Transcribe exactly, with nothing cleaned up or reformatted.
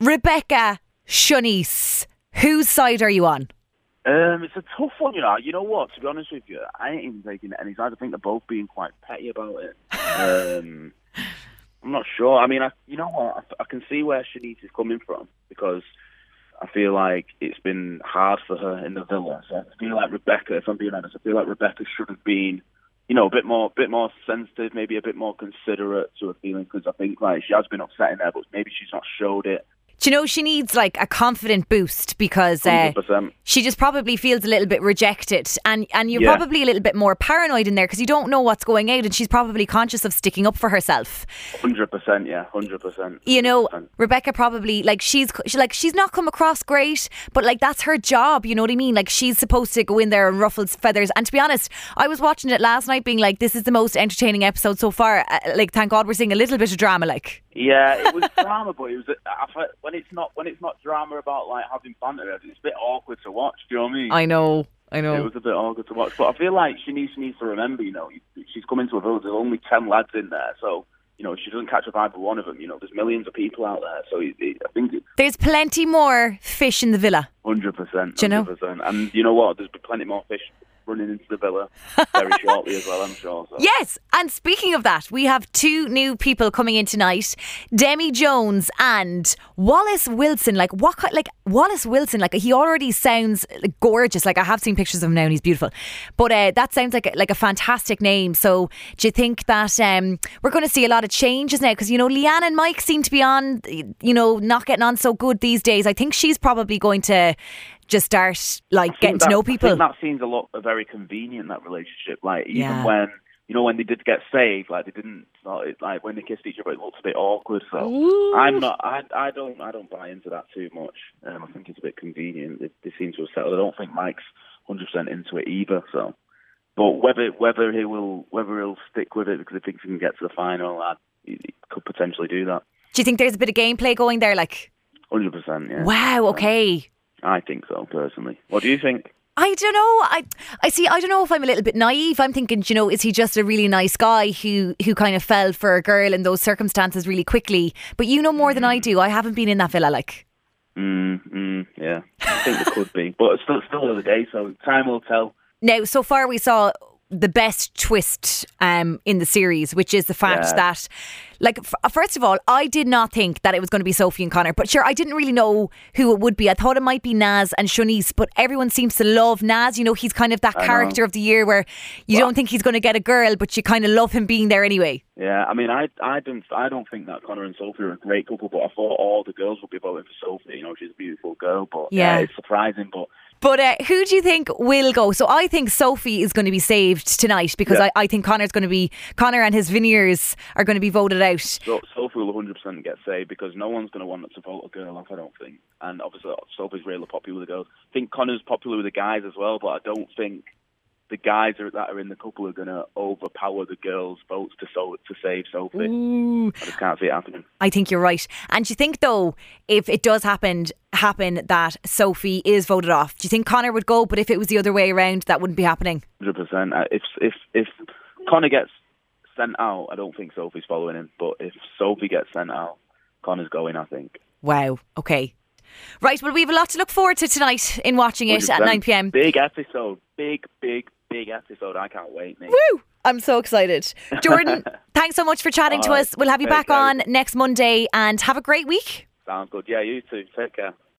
Rebecca, Shanice, whose side are you on? Um, it's a tough one, you know. You know what? To be honest with you, I ain't even taking any sides. I think they're both being quite petty about it. Um, I'm not sure. I mean, I, you know what? I, I can see where Shanice is coming from because I feel like it's been hard for her in the villa. So I feel like Rebecca, if I'm being honest, I feel like Rebecca should have been, you know, a bit more, bit more sensitive, maybe a bit more considerate to her feelings because I think like she has been upset in there, but maybe she's not showed it. Do you know she needs like a confident boost because uh, she just probably feels a little bit rejected and, and you're yeah. probably a little bit more paranoid in there because you don't know what's going out and she's probably conscious of sticking up for herself. one hundred percent, yeah, one hundred percent. one hundred percent. You know, Rebecca probably, like she's, she, like she's not come across great, but like that's her job, you know what I mean? Like she's supposed to go in there and ruffle feathers. And to be honest, I was watching it last night being like, this is the most entertaining episode so far. Uh, like, thank God we're seeing a little bit of drama, like. Yeah, it was drama, but it was I, when it's not when it's not drama about like having banter. It's a bit awkward to watch. Do you know what I mean? I know, I know. It was a bit awkward to watch, but I feel like she needs she needs to remember. You know, she's coming to a village. There's only ten lads in there, so you know she doesn't catch up either one of them. You know, there's millions of people out there, so it, it, I think it, there's plenty more fish in the villa. Hundred percent. Do you know? And you know what? There's plenty more fish running into the villa very shortly as well, I'm sure. So. Yes, and speaking of that, we have two new people coming in tonight, Demi Jones and Wallace Wilson. Like what? Like Wallace Wilson, like he already sounds like, gorgeous. Like I have seen pictures of him now, and he's beautiful. But uh, that sounds like a, like a fantastic name. So do you think that um, we're going to see a lot of changes now? Because you know, Leanne and Mike seem to be on, you know, not getting on so good these days. I think she's probably going to just start like getting that, to know people. I think that seems a lot very convenient, that relationship. Like even yeah. when you know when they did get saved, like they didn't like when they kissed each other, it looks a bit awkward. So Ooh. I'm not. I I don't. I don't buy into that too much. Um, I think it's a bit convenient. They, they seem to have settled. I don't think Mike's one hundred percent into it either. So, but whether whether he will whether he'll stick with it because he thinks he can get to the final, I, he, he could potentially do that. Do you think there's a bit of gameplay going there? Like one hundred percent. Yeah. Wow. Okay. I think so, personally. What do you think? I don't know. I I see. I don't know if I'm a little bit naive. I'm thinking, you know, is he just a really nice guy who who kind of fell for a girl in those circumstances really quickly? But you know more mm. than I do. I haven't been in that villa, like. Mm, mm, yeah, I think it could be, but it's still still early days, so time will tell. Now, so far we saw the best twist um, in the series, which is the fact yeah. that, like, f- first of all, I did not think that it was going to be Sophie and Connor, but sure, I didn't really know who it would be. I thought it might be Naz and Shanice, but everyone seems to love Naz. You know, he's kind of that I character know. of the year where you well, don't think he's going to get a girl, but you kind of love him being there anyway. Yeah, I mean, I I don't I don't think that Connor and Sophie are a great couple, but I thought all the girls would be voting for Sophie. You know, she's a beautiful girl, but yeah, yeah it's surprising, but. But uh, who do you think will go? So I think Sophie is going to be saved tonight because yeah. I, I think Connor's going to be Connor and his veneers are going to be voted out. So Sophie will one hundred percent get saved because no one's going to want to vote a girl off, I don't think. And obviously Sophie's really popular with the girls. I think Connor's popular with the guys as well, but I don't think the guys are, that are in the couple are going to overpower the girls' votes to so, to save Sophie. Ooh. I just can't see it happening. I think you're right. And do you think, though, if it does happen, happen that Sophie is voted off, do you think Connor would go? But if it was the other way around, that wouldn't be happening? one hundred percent. If, if, if Connor gets sent out, I don't think Sophie's following him. But if Sophie gets sent out, Connor's going, I think. Wow. Okay. Right, well, we have a lot to look forward to tonight in watching it at nine p.m. Big episode. Big, big, big episode. I can't wait, mate. Woo! I'm so excited. Jordan, thanks so much for chatting All to right. us. We'll have you Take back care. on next Monday and have a great week. Sounds good. Yeah, you too. Take care.